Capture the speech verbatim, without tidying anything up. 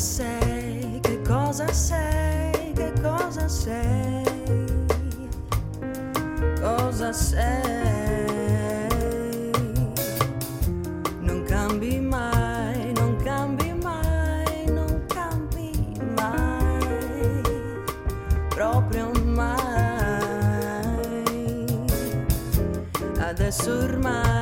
sei, che cosa sei, che cosa sei, cosa sei. Non cambi mai, non cambi mai, non cambi mai, proprio mai. Adesso ormai